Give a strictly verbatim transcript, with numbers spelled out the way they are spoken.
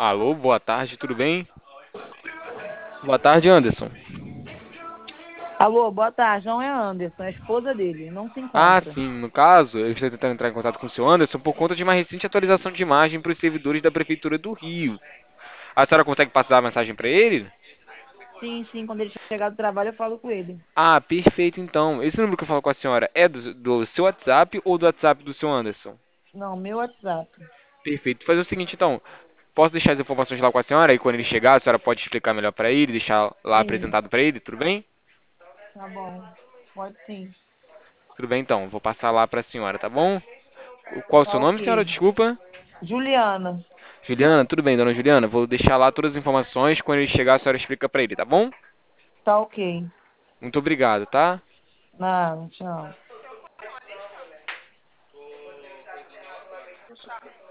Alô, boa tarde, tudo bem? Boa tarde, Anderson. Alô, boa tarde. Não é a Anderson, é a esposa dele. Não se Ah, encontra. sim, no caso, eu estou tentando entrar em contato com o senhor Anderson por conta de uma recente atualização de imagem para os servidores da Prefeitura do Rio. A senhora consegue passar a mensagem para ele? Sim, sim, quando ele chegar do trabalho eu falo com ele. Ah, perfeito então. Esse número que eu falo com a senhora é do, do seu WhatsApp ou do WhatsApp do seu Anderson? Não, meu WhatsApp. Perfeito. Vou fazer o seguinte então. Posso deixar as informações lá com a senhora e quando ele chegar, a senhora pode explicar melhor para ele, deixar lá Sim, apresentado para ele, tudo bem? tá bom. Pode sim. Tudo bem então, vou passar lá para a senhora, tá bom? Qual é o Tá seu nome, senhora? ok. Desculpa. Juliana, Juliana, tudo bem, dona Juliana? Vou deixar lá todas as informações. Quando ele chegar, a senhora explica pra ele, tá bom? tá ok. Muito obrigado, tá? Nada, tchau.